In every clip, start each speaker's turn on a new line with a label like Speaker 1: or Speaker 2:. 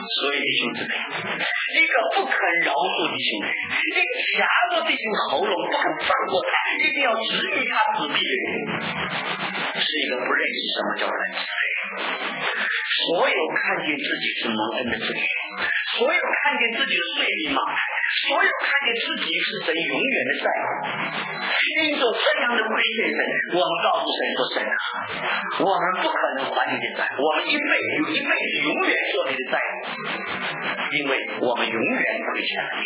Speaker 1: 所以弟兄姊妹，一个不肯饶恕弟兄的人，一个夹着弟兄喉咙不肯放过他，一定要置于他死地的人，是一个不认识什么叫仁慈的人。所有看见自己是蒙恩的罪人，所有看见自己的罪比马太，所有看见自己是神永远的在乎，因着这样的亏欠神，我们告诉神说：神啊，我们不可能还你的债，我们有一辈子永远做你的债务，因为我们永远亏欠了你。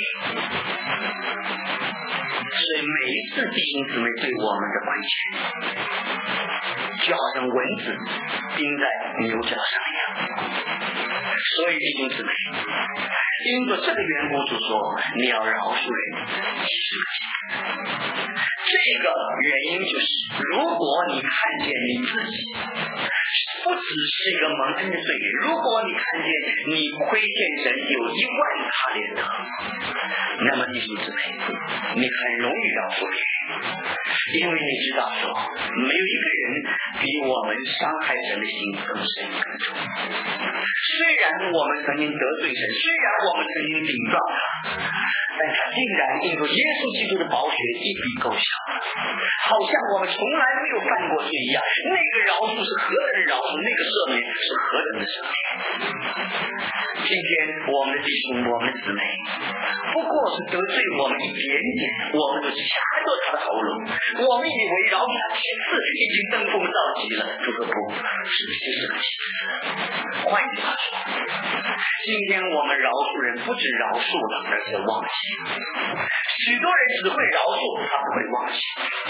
Speaker 1: 所以每一次弟兄姊妹对我们的亏欠，就好像蚊子叮在牛角上一样。所以弟兄姊妹，因着这个缘故，主说你要饶恕人70个节。这个原因就是，如果你看见你自己不只是一个蒙恩的罪人，如果你看见你亏欠神有10000塔连德，那么弟兄姊妹，你很容易饶恕别人，因为你知道说，没有一个人比我们伤害神的心更深更重。虽然我们曾经得罪神，虽然我们曾经顶撞他，但他竟然因为耶稣基督的宝血一笔勾销，好像我们从来没有犯过罪一样。那个饶恕是何等的饶恕，那个赦免是何等的赦免。今天我们的弟兄我们的姊妹不过是得罪我们一点点，我们就掐着他的喉咙，我们以为饶他7次已经登峰造极了，主说不，是70个7次。换句话说，今天我们饶恕人不止饶恕了，而且忘记了。许多人只会饶恕，他不会忘记。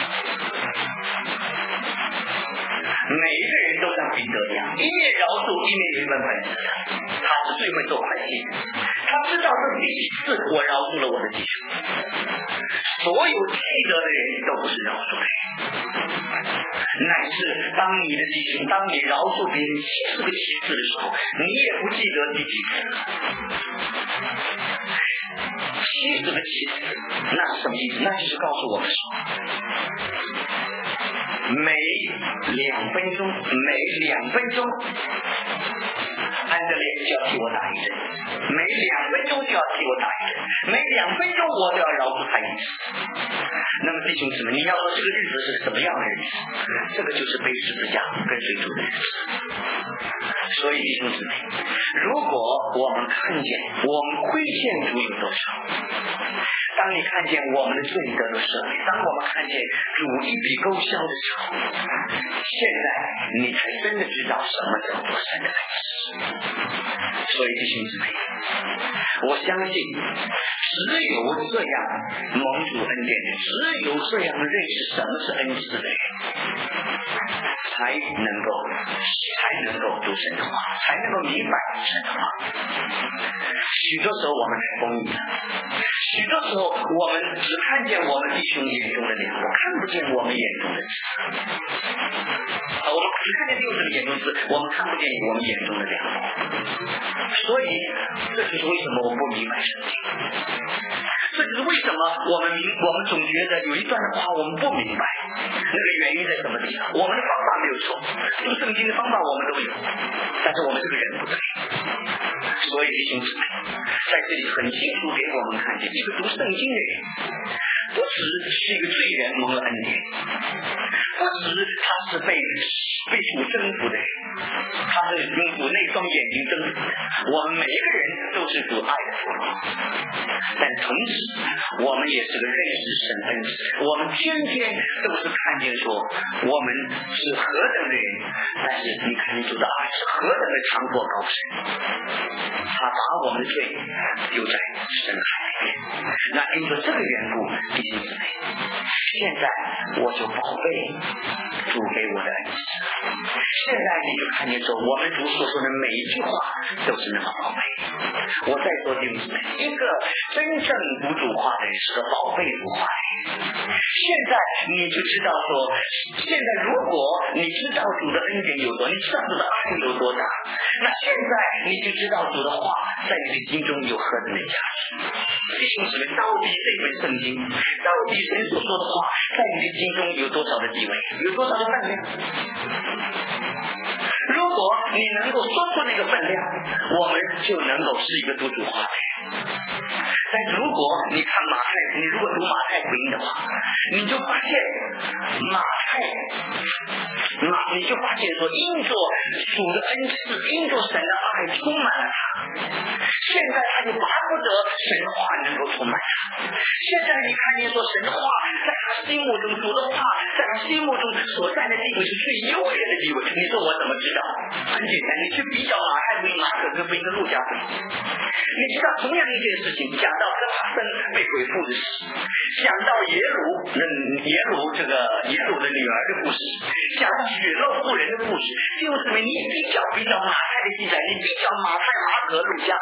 Speaker 1: 每一个人都像彼得一样，一面饶恕一面原本本事的，他是最会做会计的，他知道这第几次我饶恕了我的弟兄。所有记得的人都不是饶恕的人，乃是当你的弟兄，当你饶恕别人70个7次的时候，你也不记得第几次了。70个7次，那是什么意思？那就是告诉我们说，每2分钟安德烈就要替我打一针，每2分钟就要替我打一针，每2分钟我都要饶恕他一次。那么弟兄姊妹，你要说这个日子是什么样的日子？这个就是背十字架跟随主的日子。所以弟兄姊妹，如果我们看见我们亏欠主有多少，当你看见我们的罪得到赦免，当我们看见主一笔勾销的时候，现在你才真的知道什么叫做神的恩慈。所以弟兄姊妹，我相信只有这样蒙主恩典的，只有这样认识什么是恩慈的人，才能够读神的话，才能够明白神的话。许多时候我们太丰裕了，许多时候我们只看见我们弟兄眼中的良，我看不见我们眼中的慈。我们只看见弟兄眼中的慈，我们看不见我们眼中的良。所以这就是为什么我们不明白圣经，这就是为什么我们总觉得有一段的话我们不明白，那个原因在什么地方？我们的方法没有错，读圣经的方法我们都有，但是我们这个人不对。所以弟兄姊妹，在这里很清楚给我们看见，一个读圣经的人不只是一个罪人蒙了恩典，不只他是被主征服的人，他是用主那双眼睛征服的。我们每一个人都是主爱的父母，但同时我们也是个认识神恩慈，我们天天都是看见说我们是何等的人，但是你看见主的爱是何等的长阔高深，他把我们的罪丢在深海里面。那因着这个缘故，弟兄姊妹，现在我就宝贝主给我的恩慈。现在你就看见说我们主所说的每一句话都是那么宝贝。我再说弟兄姊妹，一个真正读主话的人是个宝贝主话的人。现在你就知道说，现在如果你知道主的恩典有多，你知道主的爱有多大，那现在你就知道主的话在你的心中有何等的价值。弟兄姊妹，到底这本圣经，到底神所说的话在你的心中有多少的地位，有多少的分量？如果果你能够说出那个分量，我们就能够是一个读主话的人。但如果你看马太，你如果读马太福音的话，你就发现你就发现说，因着主的恩赐，因着神的爱充满了他。现在他就巴不得神的话能够充满他。现在你看见说，神的话在他心目中，主的话在他心目中所占的地位是最优越的地位。你说我怎么知道？很简单，你去比较马太福音、马可福音跟路加福音，你知道同样一件事情，讲到跟他生被鬼附的事，讲到耶鲁的女儿的故事，讲到血肉妇人的故事，就是你比较马太的记载，你比较马太、马可、路加，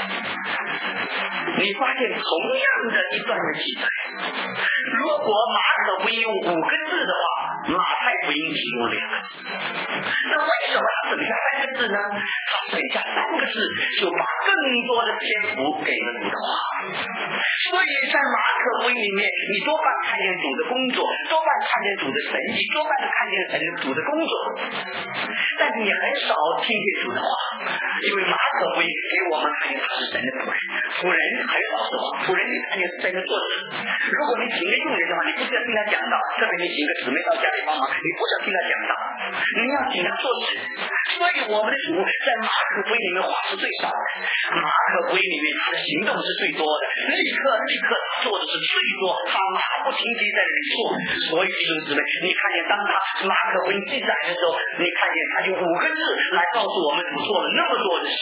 Speaker 1: 你发现同样的一段的记载，如果马可福音有5个字的话，马太福音只有2个字。那为什么他省下3个字呢？他省下3个字，就把更多的篇幅给了主的话。所以在马可福音里面，你多半看见主的工作，多半看见主的神迹，多半看见主的工作，但是你很少听见主的话，因为马可福音给我们看见他是神的仆人，仆人很少说话，仆人你看见是神的作者。如果你请个佣人的话，你不需要听他讲道，特别你请个姊妹到家里帮忙，你不需要听他讲道，你要请他做事。所以我们的主在马可福音里面话是最少的，马可福音里面他的行动是最多的，立刻他做的是最多，他马不停蹄在那里做。所以弟兄姊妹，你看见当他马可福音记载的时候，你看见他用5个字来告诉我们主做了那么多的事。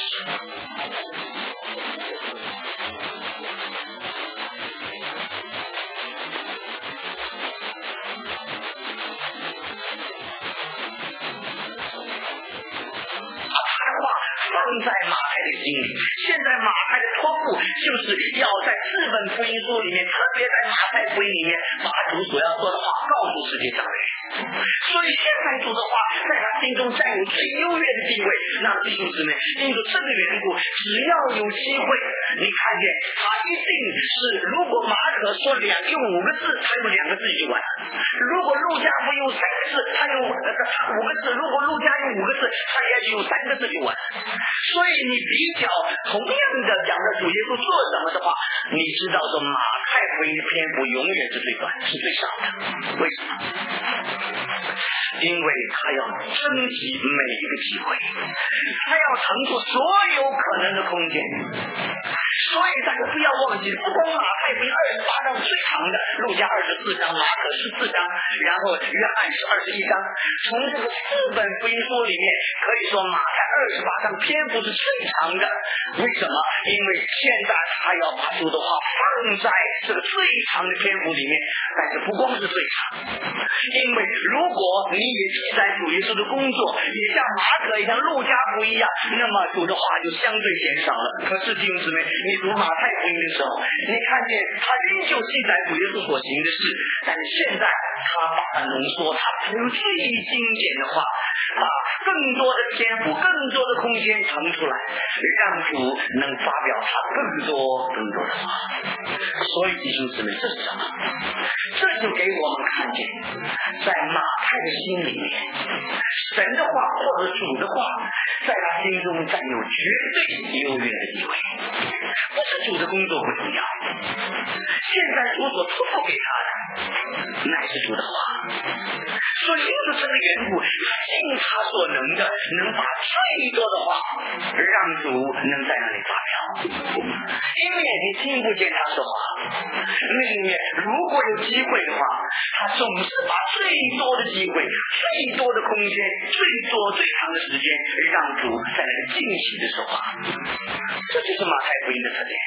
Speaker 1: 放在马太的心里，现在马太的托付就是要在4本福音书里面，特别在马太福音里面，把主所要说的话告诉世界上的人。所以现在主的话在他心中占有最优越的地位。那弟兄姊妹，因着这个缘故，只要有机会，你看见他一定是，如果马可说用5个字，他用2个字就完了；如果路加福音用3个字，他用5个字；如果路加用5个字，他也许用3个字就完了。所以你比较同样的讲的主耶稣做什么的话，你知道说马太福音的篇幅永远是最短，是最少的。为什么？因为他要珍惜每一个机会，他要腾出所有可能的空间。所以大家不要忘记，不光马太福音28章最长的，路加24章，马可14章，然后约翰是21章。从这个4本福音书里面，可以说马太28章篇幅是最长的。为什么？因为现在他要把主的话放在这个最长的篇幅里面，但是不光是最长，因为如果你也记载主耶稣的工作，也像马可也像路加福音一样，那么主的话就相对减少了。可是弟兄姊妹，你读马太福音的时候，你看见他仍旧记载主耶稣所行的事，但是现在他把它浓缩，他用最经典的话，把更多的篇幅、更多的空间腾出来，让主能发表他更多的话。所以弟兄姊妹，这是什么？这就给我们看见，在马太的心里面，神的话或者主的话，在他心中占有绝对优越的地位。不是主的工作不重要，现在主所托付给他的，乃是主的话。所以因着这个缘故，他尽他所能的，能把最多的话让主能在那里发表。因为眼睛听不见他说话，另一面如果有机会的话，他总是把最多的机会、最多的空间、最长的时间，让主在那里尽情的说话。这就是马太福音的特点。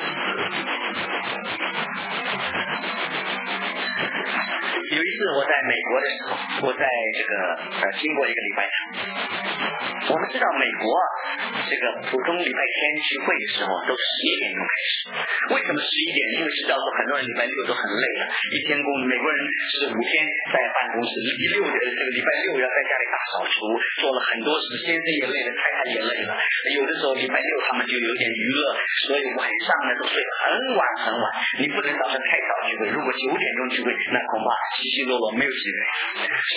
Speaker 1: 有一次我在美国的时候，我在这个经过一个礼拜堂。我们知道美国这个普通礼拜天聚会的时候都是11点钟开始。为什么11点？因为知道说很多人礼拜六都很累了，一天美国人是5天在办公室，这个礼拜六要在家里大扫除，做了很多事，先生也累了，太太也累了。有的时候礼拜六他们就有点娱乐，所以晚上呢都睡很晚。你不能早上太早聚会，如果9点钟聚会，那恐怕稀稀落落没有机会。所以呢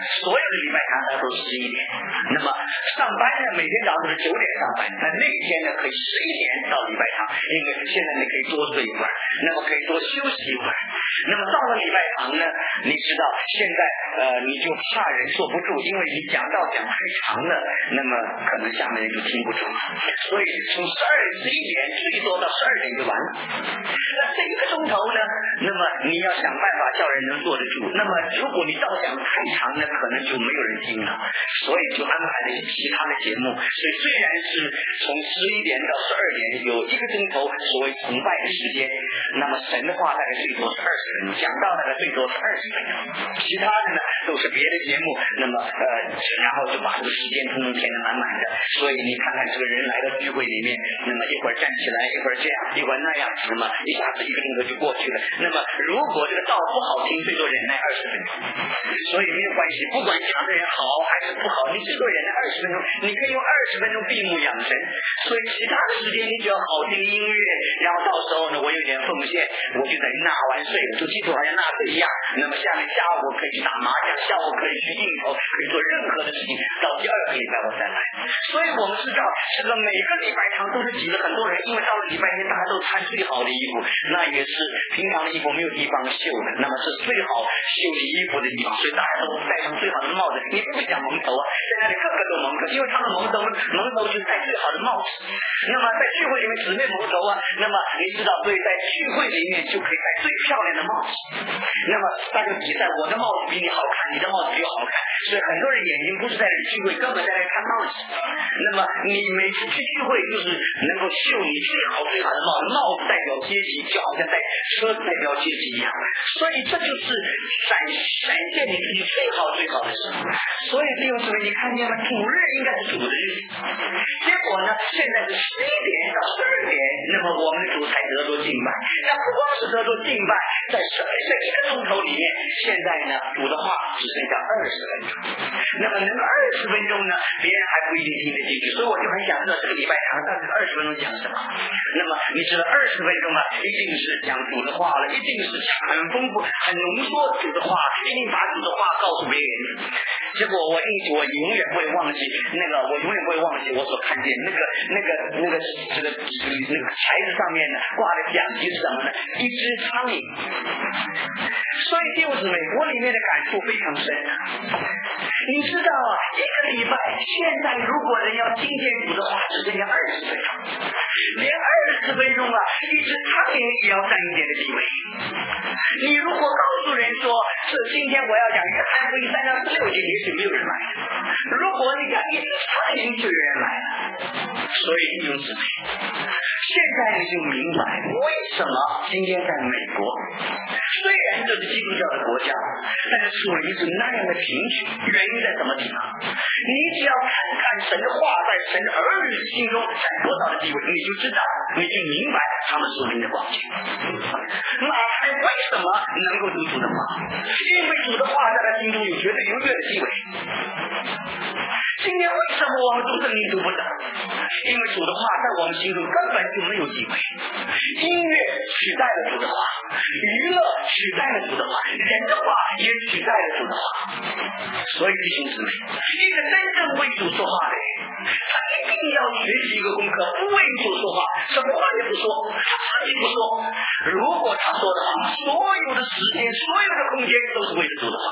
Speaker 1: 所有的礼拜堂它都是11点。那么上班呢，每天早上都是9点上班，那一天呢可以11点到礼拜堂，因为现在你可以多睡一会儿，那么可以多休息一会儿。那么到了礼拜堂呢，你知道现在你就怕人坐不住，因为你讲道讲太长了，那么可能下面人就听不住了，所以从12点11点最多到12点就完了。那这1个钟头呢，那么你要想办法叫人能坐得住，那么如果你道讲太长呢，可能就没有人听了，所以就安排了其他的节目。所以虽然是从11点到12点有1个钟头所谓崇拜的时间，那么神的话大概最多是20分钟，讲道大概最多是20分钟，其他的呢都是别的节目，那么然后就把这个时间通通填得满满的。所以你看看这个人来到聚会里面，那么一会儿站起来，一会儿这样，一会儿那样，那么一下子1个钟头就过去了。那么如果这个道不好听，最多忍耐20分钟，所以没有关系，不管讲的人好还是不好，你最多忍耐20分钟，你可以用20分钟闭目养神。所以其他的时间你只要好听音乐，然后到时候呢我有点奉献，我就等于纳完税，就记住好像纳税一样。那么下午可以去打麻将，下午可以去应酬，可以做任何的事情，到第2个礼拜我再来。所以我们知道这个每个礼拜堂都是挤了很多人，因为到了礼拜天大家都穿最好的衣服，那也是平常的衣服没有地方绣的，那么是最好绣的衣服的地方，所以大家都戴上最好的帽子。你不想蒙头啊，在那里个个都蒙头，因为他们蒙头就戴最好的帽子。那么在聚会里面姊妹蒙头啊，那么你知道，所以在聚会里面就可以戴最漂亮的帽子。那么大家比赛，我的帽子比你好看，你的帽子比我好看，所以很多人眼睛不是在这聚会，根本在那看帽子。那么你每次去聚会就是能够绣你最好的帽子，帽子代表阶级，就好像车子代表阶级一样，所以这就是闪现你自己最好的事。所以弟兄姊妹，你看见了，主日应该是主的日子，结果呢现在是11点到12点，那么我们的主才得着敬拜。那不光是得着敬拜，在1个钟头里面，现在呢主的话只剩下20分钟，那么能够20分钟呢，别人还不一定听得进去。所以我就很想知道这个礼拜堂到底20分钟讲什么。那么你知道20分钟啊，一定是讲主的话了，一定是很丰富很浓缩主的话，一定把主的话告诉别人。结果我永远不会忘记我所看见那个牌子上面呢挂的奖金是什么呢？一只苍蝇。所以弟兄姊妹，我里面的感触非常深。你知道啊，一个礼拜现在如果人要听见主的话，只剩下20分钟，连20分钟啊，一只苍蝇也要占一点的地位。你如果告诉人说是今天我要讲约翰福音3章16节，也许没有人来。如果你讲一只苍蝇，就有人来了。所以弟兄姊妹，现在你就明白为什么今天在美国，虽然这是基督教的国家，但是属灵是那样的贫穷。原因在什么地方？你只要看看神的话在神的儿女心中占多少的地位，你就知道，你就明白他们属灵的光景。马太为什么能够读主的话？因为主的话在他心中有绝对优越的地位。今天为什么我们读圣经读不懂？因为主的话在我们心中根本就没有地位。音乐取代了主的话，娱乐取代了主的话，人的话也取代了主的话。所以弟兄姊妹，一个真正为主说话的人，他一定要学习一个功课，不为主说话，什么话也不说，他自己不说。如果他说的话，所有的时间，所有的空间都是为了主的话。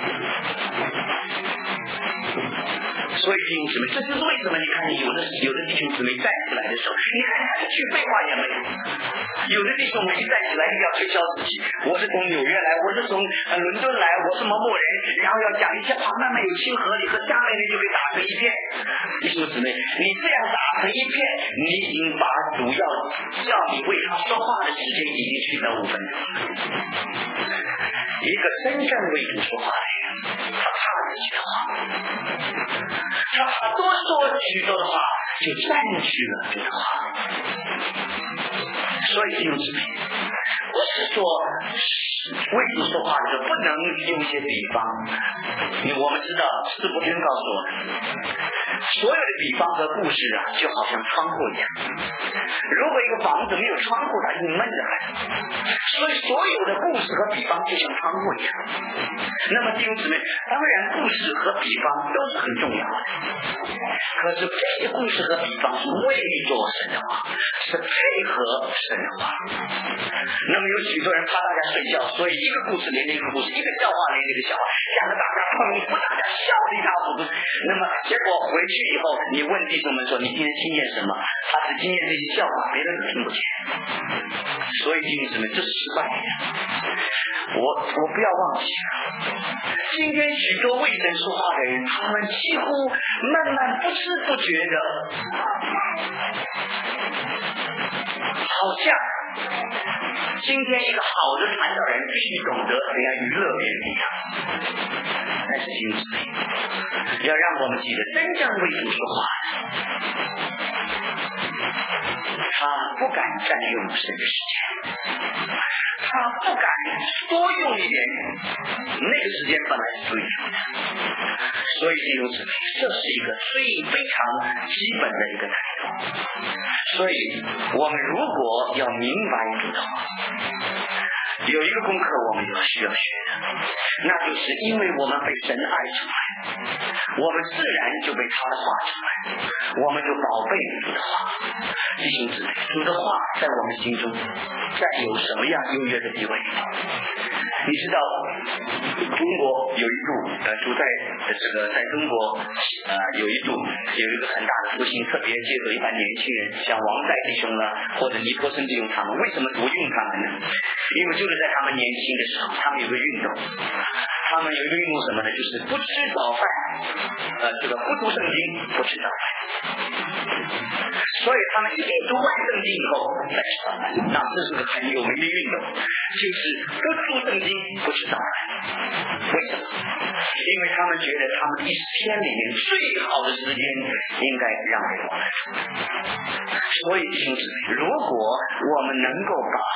Speaker 1: 所以弟兄姊妹，这就是为什么你看有的弟兄姊妹站起来的时候，你看他一句废话也没有。有的弟兄一站起来一定要推销自己，我是从纽约来，我是从伦敦来，我是某某人，然后要讲一些慢慢有亲和力，和下面的就可以打成一片。弟兄姊妹，你这样打成一片，你已经把主要叫你为他说话的时间已经取得5分钟。一个真正为主说话的人，他怕自己的话，他多说许多的话，就占据了这个话。所以弟兄姊妹，不是说为主说话的时候不能用一些比方。我们知道司布真告诉我们，所有的比方和故事啊，就好像窗户一样。 如果一个房子没有窗户，它是闷着来的。所以所有的故事和比方就像窗户一样。那么弟兄姊妹，当然故事和比方都是很重要的，可是这些故事和比方是为做神的话，是配合神的话。那么有许多人怕大家睡觉，所以一个故事连着一个故事，一个笑话连着一个笑话，讲得大家捧腹，大家笑得一塌糊涂。那么结果回去以后，你问弟兄们说你今天听见什么，他只听见这些笑话，别人都听不见。所以弟兄姊妹，这是失败的。我不要忘记了，今天许多为神说话的人，他们几乎慢慢不知不觉的，好像今天一个好的传道人必须懂得怎样娱乐别人一样。但是弟兄姊妹，要让我们记得，真正为主说话的，他不敢占用神的时间，他不敢多用一点，那个时间本来是属于主的。所以弟兄姊妹，这是一个非常基本的一个态度。所以我们如果要明白主的话，有一个功课我们需要学的，那就是因为我们被神爱出来，我们自然就被他的话出来，我们就宝贝主的话。弟兄姊妹，主的话在我们心中占有什么样优越的地位？你知道中国有一度主在中国有一度有一个很大的复兴，特别接着一般年轻人，像王在弟兄或者尼泊生弟兄他们，为什么主用他们呢？因为就是在他们年轻的时候，他们有个运动，他们有一个运动什么呢？就是不吃早饭，不读圣经，不吃早饭。所以他们一定读完圣经以后再吃早饭，那这是个很有名的运动，就是不读圣经，不吃早饭。为什么？因为他们觉得他们一天里面最好的时间应该让给我们。所以弟兄姊妹，如果我们能够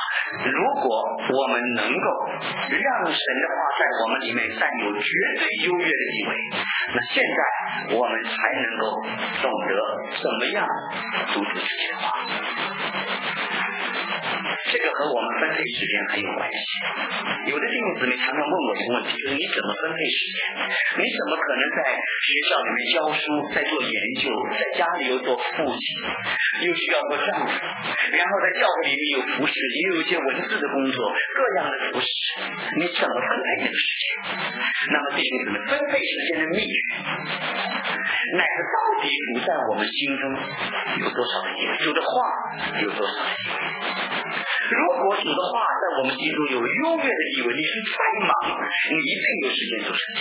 Speaker 1: 让神的话在我们里面占有绝对优越的地位，那现在我们才能够懂得怎么样读出自己的话。这个和我们分配时间很有关系。有的弟兄姊妹常常问我一个问题，就是你怎么分配时间？你怎么可能在学校里面教书，在做研究，在家里又做父亲，又需要做丈夫，然后在教会里面有服侍，也有一些文字的工作，各样的服侍，你怎么分配这个时间？那么弟兄姊妹，分配时间的秘诀，乃是到底主在我们心中有多少的地位，主的话有多少的地位。如果主的话在我们心中有优越的地位，你是再忙，你一定有时间做事情。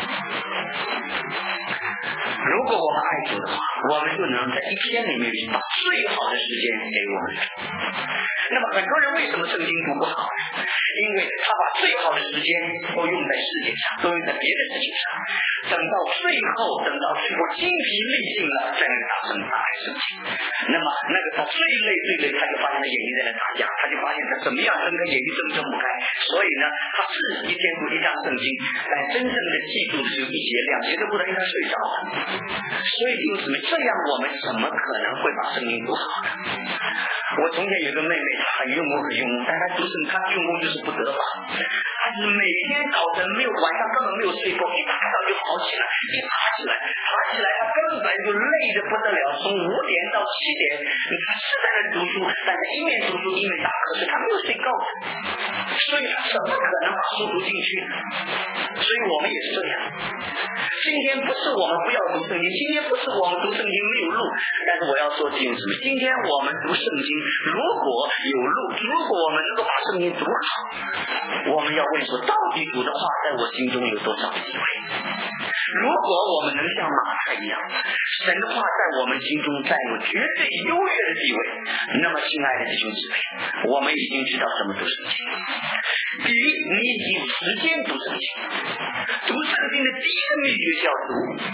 Speaker 1: 如果我们爱主的话，我们就能在一天里面把最好的时间给我们。那么很多人为什么圣经读不好呢？因为他把最好的时间都用在世界上，都用在别的事情上，等到最后精疲力尽了，在那打生气。那么那个他最累，他就发现他眼睛在那打架，他就发现他怎么样睁开眼睛睁不开。所以呢，他41天读一张圣经，但真正的记住的只有1节2节都不能让他睡着了。所以弟兄姊妹，这样我们怎么可能会把圣经读好呢？我从前有个妹妹，她很用功，但她读圣经，她用功就是不得法。她是每天早晨晚上根本没有睡过，一大早就爬起来，她根本就累得不得了，从5点到7点，她是在那读书，但是一面读书一面打瞌睡，她没有睡够，所以她怎么可能把书读进去呢？所以我们也是这样。今天不是我们不要读圣经，今天不是我们读圣经没有路，但是我要说弟兄姊妹，今天我们读圣经如果有路，如果我们能够把圣经读好，我们要问说，到底主的话在我心中有多少地位？如果我们能像马太一样，神的话在我们心中占有绝对优越的地位，那么亲爱的弟兄姊妹，我们已经知道怎么读圣经。第一，你已经有时间读圣经。读圣经的第一个秘诀叫读，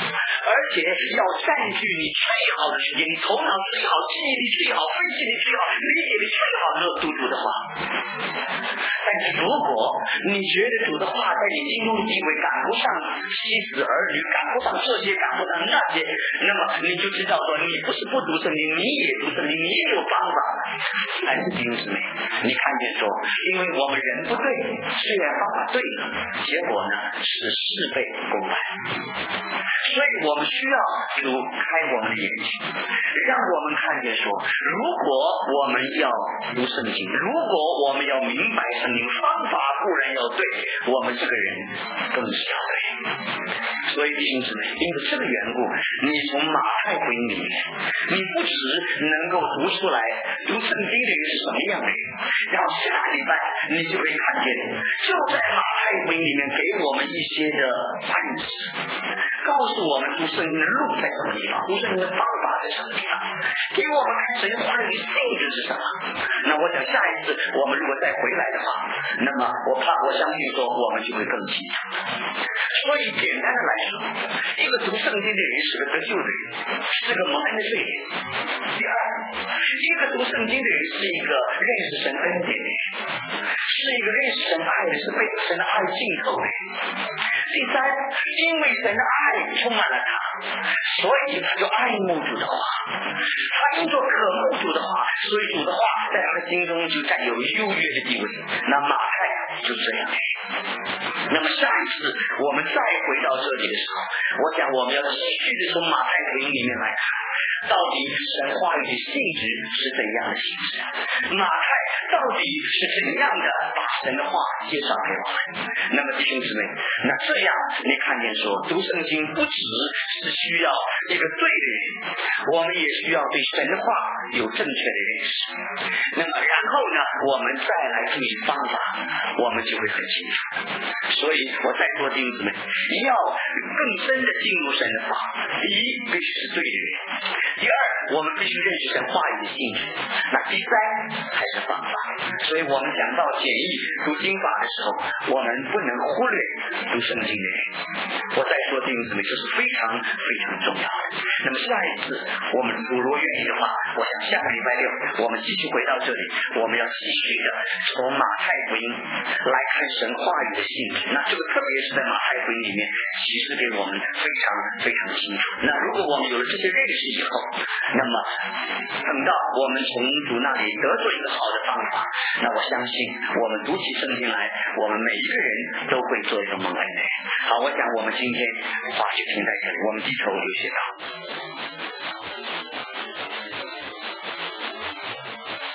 Speaker 1: 而且要占据你最好的时间，你头脑最好，记忆力最好，分析力最好，理解力最好的读主的话。但是如果你觉得主的话在你心中的地位赶不上妻子儿女，赶不上这些，赶不上那些，那么你就知道说你不是不读圣经，你也读圣经，你也有方法。但是弟兄姊妹，你看见说，因为我们人不对，虽然方法对了，结果呢是事倍功半。所以我们需要主开我们的眼睛，让我们看见说，如果我们要读圣经，如果我们要明白圣经，方法固然要对，我们这个人更是要对。所以弟兄姊妹，因为这个缘故，你从马太福音里面，你不只能够读出来读圣经的人是什么样的人，然后下礼拜你就会看见，就在马太福音里面给我们一些的暗示，告诉我们读圣经的路在什么地方，读圣经的方法在什么地方，给我们看神话语的性质是什么。那我想下一次我们如果再回来的话，那么我相信说我们就会更清楚。所以简单的来说，一个读圣经的人是个得救的人，是个蒙恩的罪人。第二，一个读圣经的人是一个认识神恩典的人，是一个认识神爱的，是被神的爱浸透的人。第三，因为神的爱充满了他，所以他就爱慕主的话，他因着渴慕主的话，所以主的话在他的心中就占有优越的地位。那马太就这样。那么下一次我们再回到这里的时候，我想我们要继续的从马太福音里面来看，到底神话语的性质是怎样的性质，马太到底是怎样的把神的话介绍给我们。那么弟兄姊妹，那这样你看见说，读圣经不只是需要一个对的人，我们也需要对神的话有正确的认识。那么然后呢，我们再来注意方法，我们就会很清楚。所以我再说弟兄姊妹，要更深的进入神的法，第一必须是对的人，第二我们必须认识神话语的性质，那第三才是方法。所以我们讲到简易读经法的时候，我们不能忽略读圣经的人。我再说弟兄姊妹，这是非常非常重要的。那么下一次我们如果愿意的话，我想下个礼拜六我们继续回到这里，我们要继续的从马太福音来看神话语的性质。那这个特别是在马太福音里面启示给我们非常非常清楚。那如果我们有了这些认识以后，那么等到我们从主那里得出一个好的方法，那我相信我们读起圣经来，我们每一个人都会做一个蒙恩的人。好，我想我们今天话就停在这里，我们低头有些祷。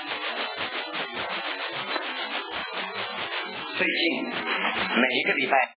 Speaker 1: 最近每一个礼拜